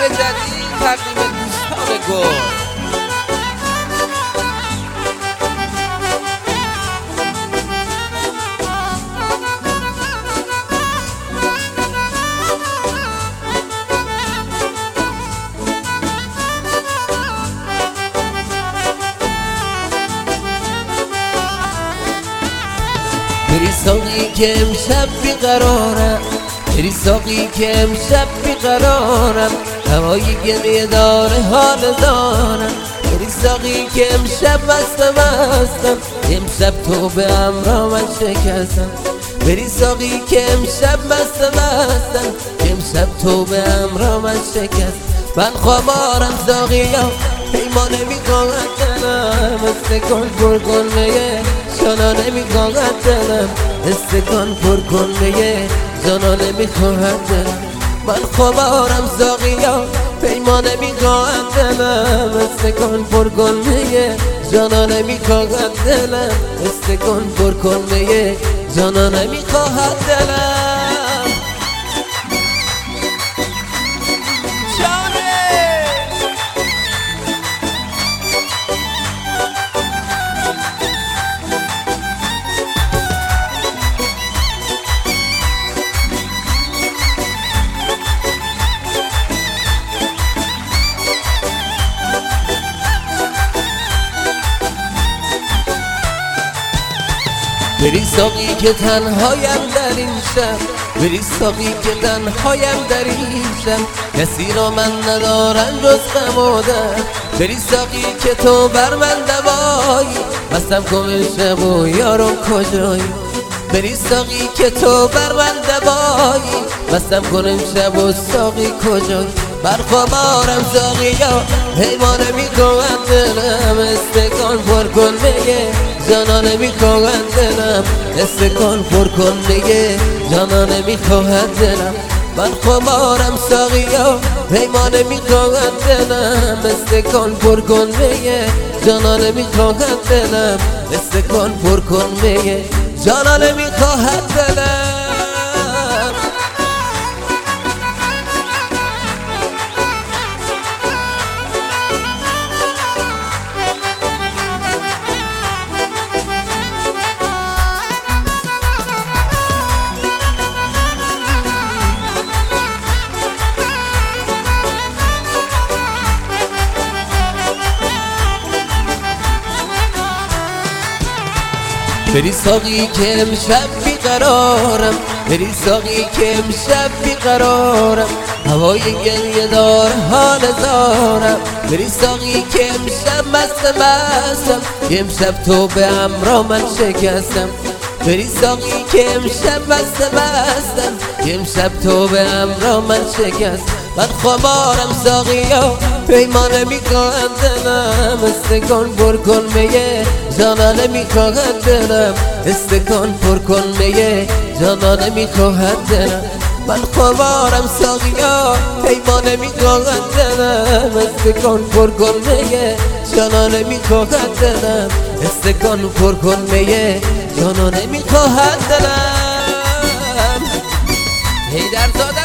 اثر جدید تقدیم دوستان گل. بری ساقی که امشب بیقرارم، بری ساقی که امشب بیقرارم، هوای گریه داره حال دارم. بری ساقی که امشب بستم، امشب تو به همراه من شکستم. بری ساقی که امشب بستم، امشب تو به همراه من شکست. من خوابارم ساقیا پیمان نمیخواهد دلم، استکان پر کن میه جانا نمیخواهد دلم، استکان پر کن میه جانا نمیخواهد دلم. من خوابارم ساقیا پیمان نمیخواهد دلم، استکان پر کن میه جانا نمیخواهد دلم، استکان پر کن میه جانا نمیخواهد دلم. بری ساقی که تنهایم در این شب، بری ساقی که تنهایم در این شب، کسی را من ندارم جز غم و درد. بری ساقی که تو بر من دوایی، بستم کن شب و یارم کجایی. بری ساقی که تو بر من دوایی، بستم کن شب و ساقی کجایی. بر خوابارم ساقیا حیوان میخواهد دلم، استکان پر کن میه جانا نمیخواهد دلم، استکان پر کن میه جانا نمیخواهد دلم. من خوابارم ساقیا حیوان میخواهد دلم، استکان پر کن میه جانا نمیخواهد دلم، استکان پر کن میه جانا نمیخواهد دلم. بری ساقی که امشب بیقرارم، بری ساقی که امشب بیقرارم، هوای گریه دار حال دارم. بری ساقی که امشب بستم، امشب تو به همراه من شکستم. بری ساقی که امشب بستم، امشب تو به همراه من شکست. من خوابارم ساقیا پیمان نمیخواهد دلم، استکان پر کن میه جانا نمیخواهد دلم، استکان پر کن میه جانا نمیخواهد دلم. من خوابارم ساقیا پیمان نمیخواهد دلم، استکان پر کن میه جانا نمیخواهد دلم، استکان پر کن میه جانا نمیخواهد دلم. حیدرزاده